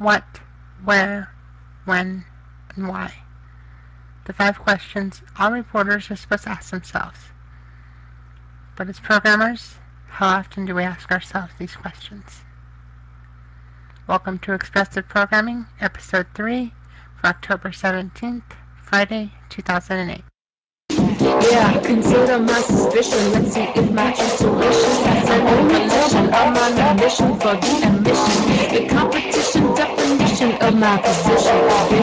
what, where, when, and why. The 5 questions all reporters are supposed to ask themselves. But as programmers, how often do we ask ourselves these questions? Welcome to Expressive Programming, Episode 3, for October 17th, Friday, 2008. Yeah, consider my suspicion. Let's see if my intuition has an revelation. I'm on a mission for the ambition. The competition definition of my position.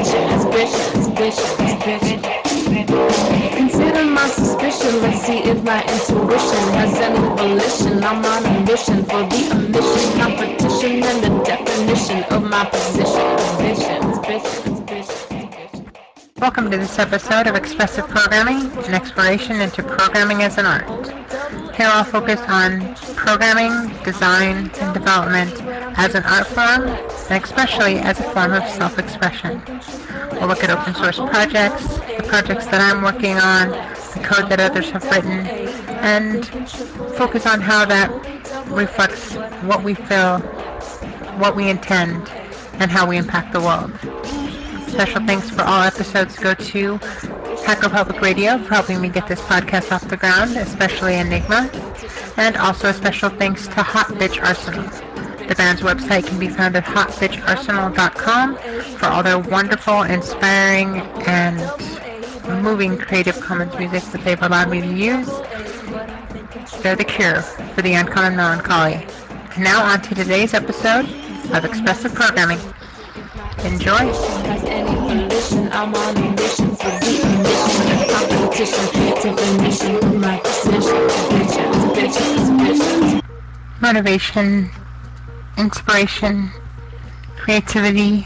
Bitches. Consider my suspicion. Let's see if my intuition has any volition. I'm on a mission for the ambition. Competition and the definition of my position. Bitches. Welcome to this episode of Expressive Programming, an exploration into programming as an art. Here I'll focus on programming, design, and development as an art form, and especially as a form of self-expression. We'll look at open source projects, the projects that I'm working on, the code that others have written, and focus on how that reflects what we feel, what we intend, and how we impact the world. Special thanks for all episodes go to Hacker Public Radio for helping me get this podcast off the ground, especially Enigma, and also a special thanks to Hot Bitch Arsenal. The band's website can be found at hotbitcharsenal.com for all their wonderful, inspiring, and moving Creative Commons music that they've allowed me to use. They're the cure for the uncommon melancholy. And now on to today's episode of Expressive Programming. Enjoy. Has any volition. I'm on a mission for the ambition. The competition definition of my position. Bitches. Motivation, inspiration, creativity,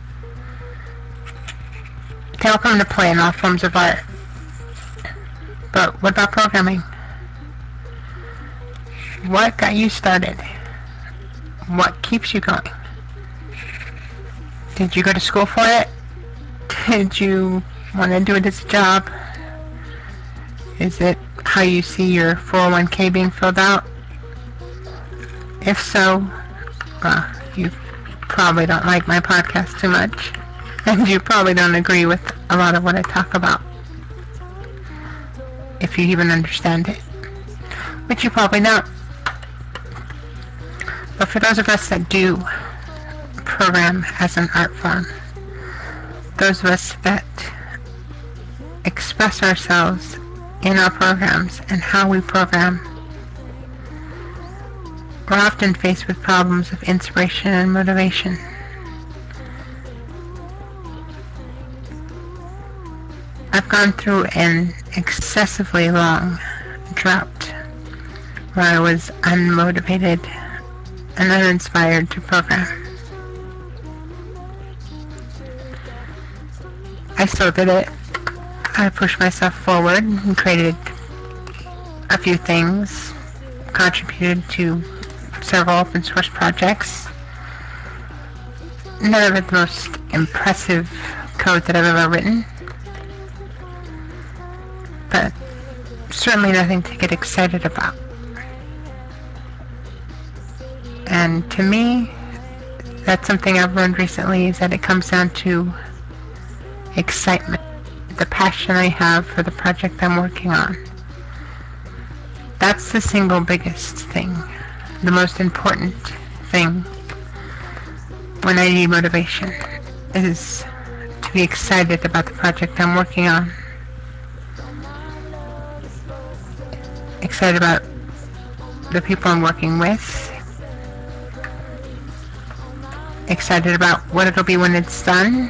they all come into play in all forms of art. But what about programming? What got you started? What keeps you going? Did you go to school for it? Did you want to do it as a job? Is it how you see your 401k being filled out? If so, you probably don't like my podcast too much. And you probably don't agree with a lot of what I talk about. If you even understand it. Which you probably don't. But for those of us that do program as an art form, those of us that express ourselves in our programs and how we program, we're often faced with problems of inspiration and motivation. I've gone through an excessively long drought where I was unmotivated and uninspired to program. I still did it. I pushed myself forward and created a few things, contributed to several open source projects. None of it the most impressive code that I've ever written, but certainly nothing to get excited about. And to me, that's something I've learned recently, is that it comes down to excitement, the passion I have for the project I'm working on. That's the single biggest thing, the most important thing when I need motivation, is to be excited about the project I'm working on. Excited about the people I'm working with. Excited about what it'll be when it's done.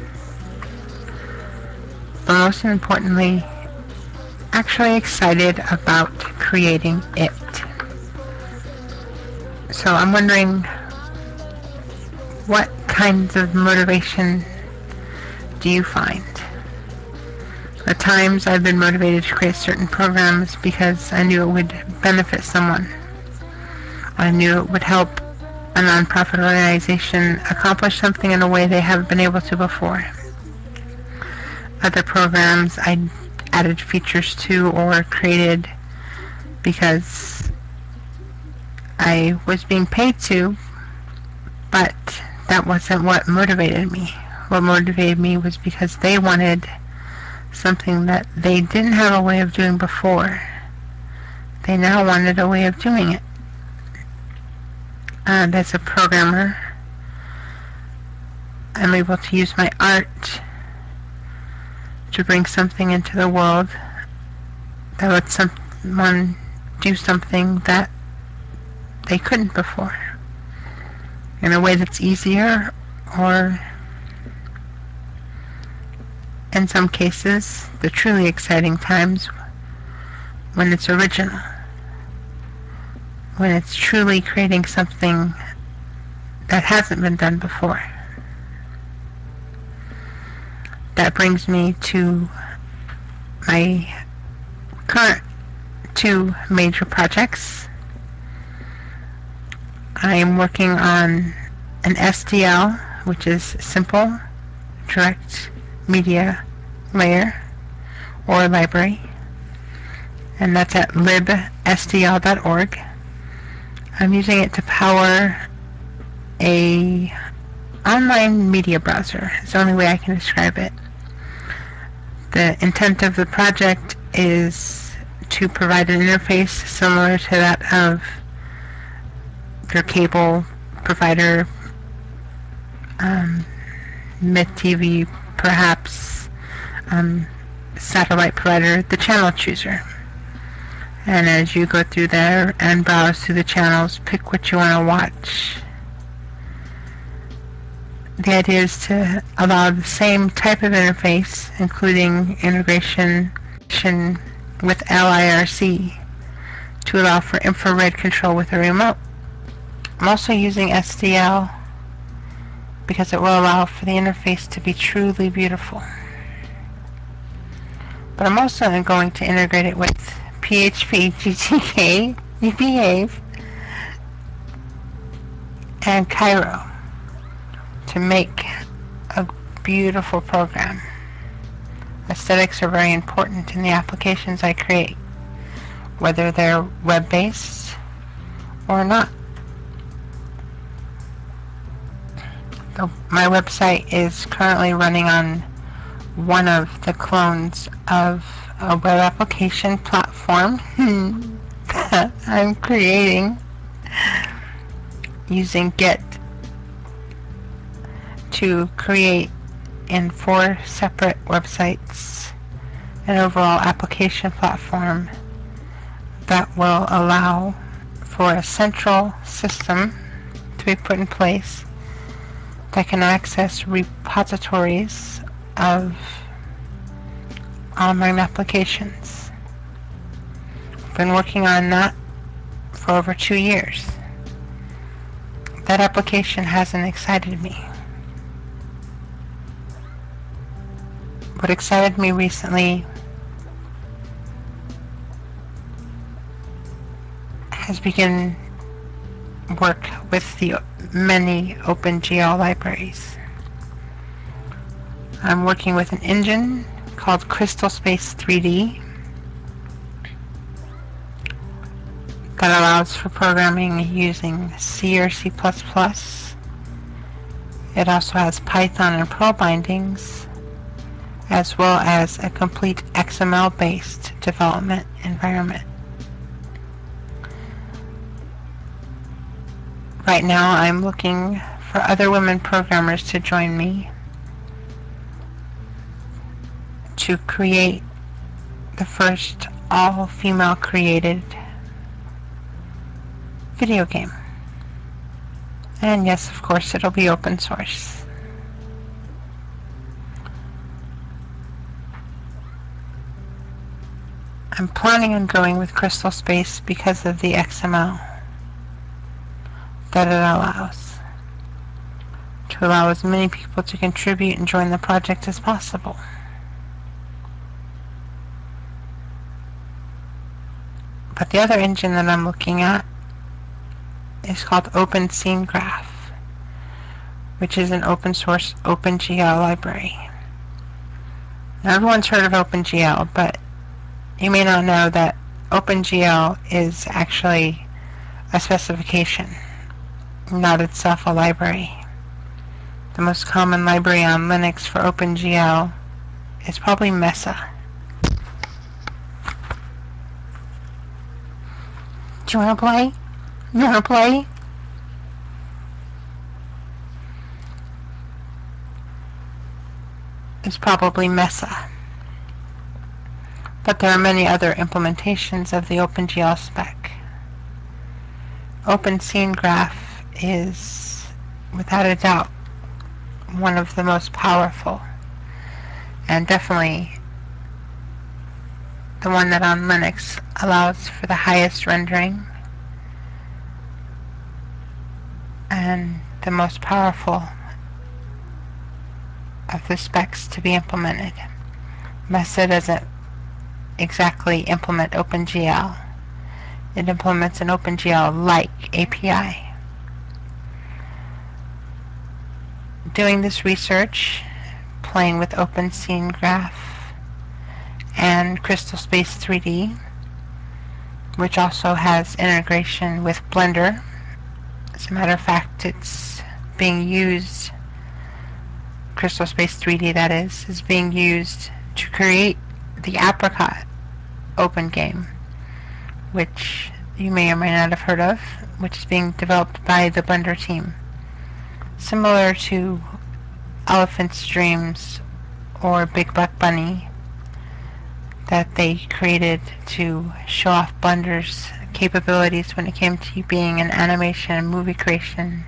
But most importantly, actually excited about creating it. So I'm wondering, what kinds of motivation do you find? At times I've been motivated to create certain programs because I knew it would benefit someone. I knew it would help a nonprofit organization accomplish something in a way they haven't been able to before. Other programs I added features to or created because I was being paid to, but that wasn't what motivated me. What motivated me was because they wanted something that they didn't have a way of doing before. They now wanted a way of doing it. And as a programmer, I'm able to use my art to bring something into the world that lets someone do something that they couldn't before in a way that's easier, or in some cases, the truly exciting times when it's original, when it's truly creating something that hasn't been done before. That brings me to my current two major projects. I am working on an SDL, which is Simple Direct Media Layer or Library, and that's at libsdl.org. I'm using it to power a online media browser. It's the only way I can describe it. The intent of the project is to provide an interface similar to that of your cable provider, um, mid-TV, perhaps, um, satellite provider, the channel chooser. And as you go through there and browse through the channels, pick what you want to watch. The idea is to allow the same type of interface, including integration with LIRC, to allow for infrared control with a remote. I'm also using SDL because it will allow for the interface to be truly beautiful. But I'm also going to integrate it with PHP, GTK, Behave, and Cairo to make a beautiful program. Aesthetics are very important in the applications I create, whether they're web-based or not. My website is currently running on one of the clones of a web application platform that I'm creating using Git to create in 4 separate websites an overall application platform that will allow for a central system to be put in place that can access repositories of online applications. I've been working on that for over 2 years. That application hasn't excited me. What excited me recently has begun work with the many OpenGL libraries. I'm working with an engine called Crystal Space 3D that allows for programming using C or C++. It also has Python and Perl bindings, as well as a complete XML-based development environment. Right now, I'm looking for other women programmers to join me to create the first all-female created video game. And yes, of course, it'll be open source. I'm planning on going with Crystal Space because of the XML that it allows, to allow as many people to contribute and join the project as possible. But the other engine that I'm looking at is called OpenSceneGraph, which is an open source OpenGL library. Now, everyone's heard of OpenGL, but you may not know that OpenGL is actually a specification, not itself a library. The most common library on Linux for OpenGL is probably Mesa. Do you want to play? You want to play? It's probably Mesa. But there are many other implementations of the OpenGL spec. OpenSceneGraph is, without a doubt, one of the most powerful, and definitely the one that on Linux allows for the highest rendering and the most powerful of the specs to be implemented. Mesa doesn't exactly implement OpenGL. It implements an OpenGL-like API. Doing this research, playing with OpenSceneGraph and Crystal Space 3D, which also has integration with Blender. As a matter of fact, it's being used, Crystal Space 3D that is being used to create the Apricot open game, which you may or may not have heard of, which is being developed by the Blender team. Similar to Elephant's Dreams or Big Buck Bunny that they created to show off Blender's capabilities when it came to being an animation and movie creation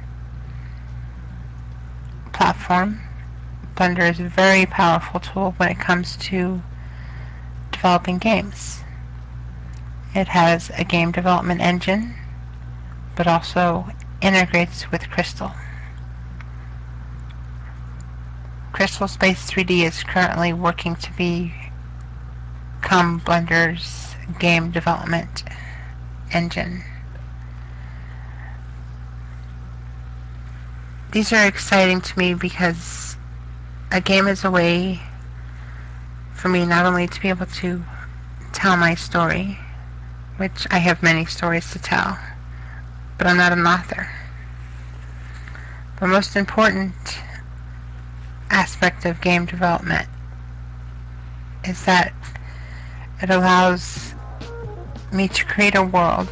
platform. Blender is a very powerful tool when it comes to developing games. It has a game development engine, but also integrates with Crystal. Crystal Space 3D is currently working to become Blender's game development engine. These are exciting to me because a game is a way for me not only to be able to tell my story, which I have many stories to tell, but I'm not an author. The most important aspect of game development is that it allows me to create a world,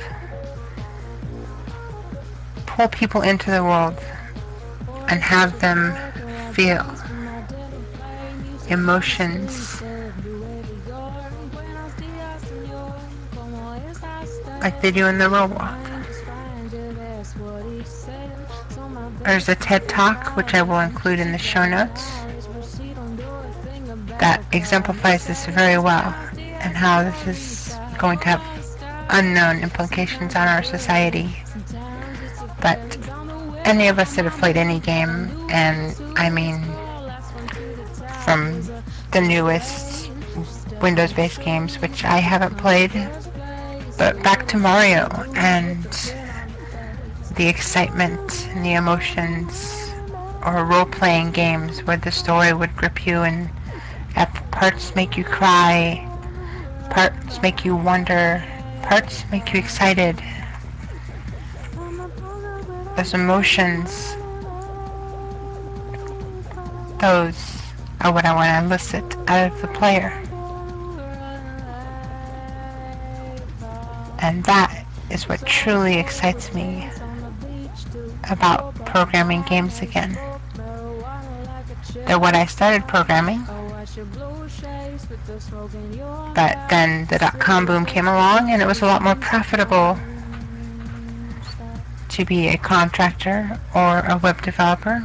pull people into the world, and have them feel emotions like they do in the real world. There's a TED Talk, which I will include in the show notes, that exemplifies this very well and how this is going to have unknown implications on our society. But any of us that have played any game, and I mean from the newest Windows-based games, which I haven't played, but back to Mario and the excitement and the emotions, or role-playing games where the story would grip you and at parts make you cry, parts make you wonder, parts make you excited. Those emotions, those are what I want to elicit out of the player. And that is what truly excites me about programming games again. They're what I started programming, but then the dot-com boom came along and it was a lot more profitable to be a contractor or a web developer,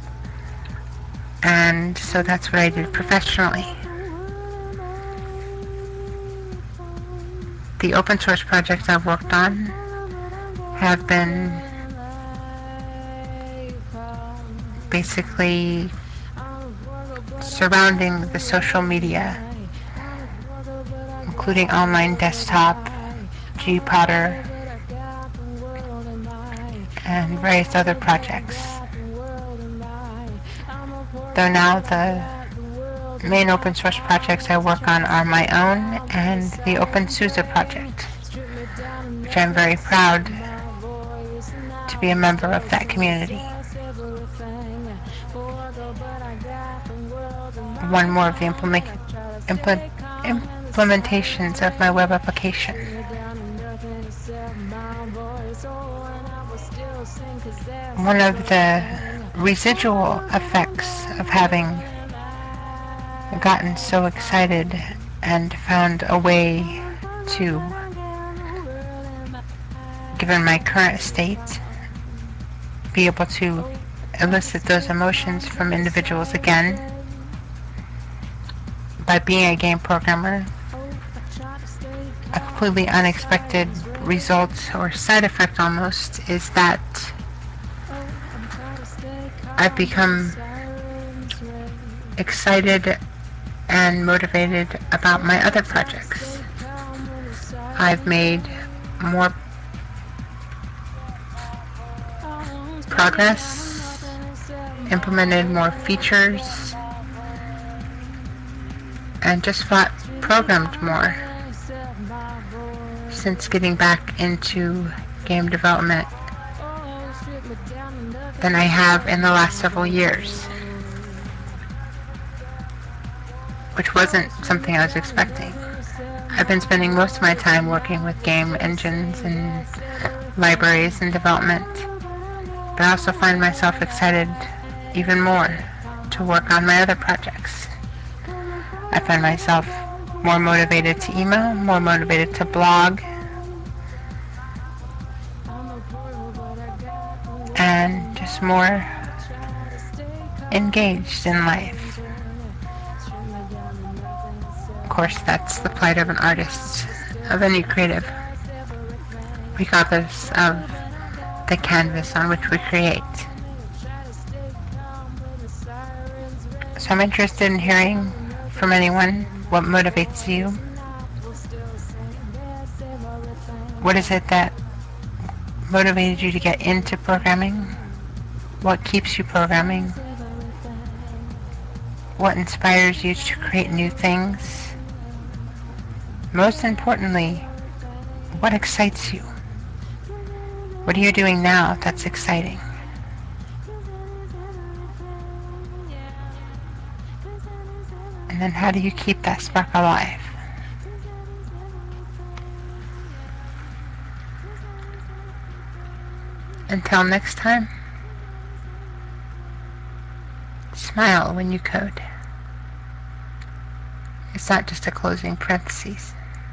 and so that's what I did professionally. The open source projects I've worked on have been basically surrounding the social media, including online desktop, Gpotter, and various other projects. Though now the main open source projects I work on are my own and the OpenSUSE project, which I'm very proud to be a member of that community. one more of the implementations of my web application. One of the residual effects of having gotten so excited and found a way to, given my current state, be able to elicit those emotions from individuals again by being a game programmer. A completely unexpected result or side effect almost is that I've become excited and motivated about my other projects. I've made more progress, implemented more features, and just flat programmed more since getting back into game development than I have in the last several years, which wasn't something I was expecting. I've been spending most of my time working with game engines and libraries and development, but I also find myself excited even more to work on my other projects. I find myself more motivated to email, more motivated to blog, and just more engaged in life. Of course, that's the plight of an artist, of any creative, regardless of the canvas on which we create. So I'm interested in hearing from anyone what motivates you. What is it that motivated you to get into programming? What keeps you programming? What inspires you to create new things? Most importantly, what excites you? What are you doing now that's exciting? And then how do you keep that spark alive? Until next time, smile when you code. It's not just a closing parentheses.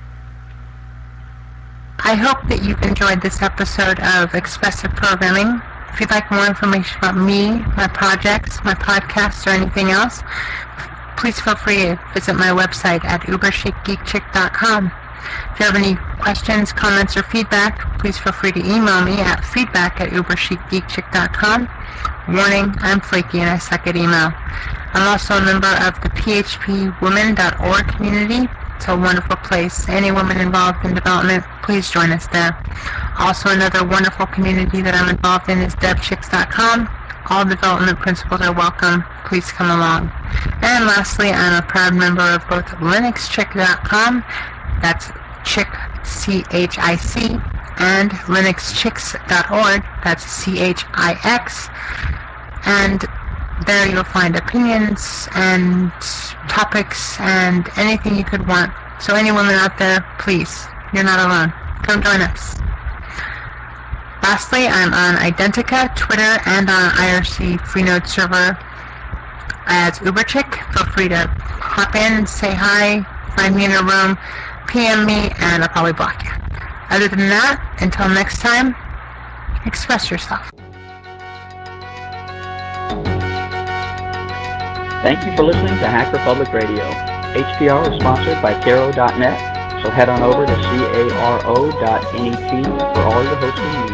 I hope that you've enjoyed this episode of Expressive Programming. If you'd like more information about me, my projects, my podcasts, or anything else, please feel free to visit my website at uberchicgeekchick.com. If you have any questions, comments, or feedback, please feel free to email me at feedback@uberchicgeekchick.com. Warning, I'm flaky and I suck at email. I'm also a member of the phpwomen.org community. It's a wonderful place. Any woman involved in development, please join us there. Also, another wonderful community that I'm involved in is devchicks.com. All development principles are welcome. Please come along. And lastly, I'm a proud member of both linuxchick.com, that's chick, C-H-I-C, and linuxchicks.org, that's C-H-I-X. And there you'll find opinions and topics and anything you could want. So any woman out there, please, you're not alone. Come join us. Lastly, I'm on Identica, Twitter, and on IRC Freenode server as Uberchick. Feel free to hop in, say hi, find me in a room, PM me, and I'll probably block you. Other than that, until next time, express yourself. Thank you for listening to Hacker Public Radio. HPR is sponsored by Caro.net, so head on over to caro.net for all your hosting needs.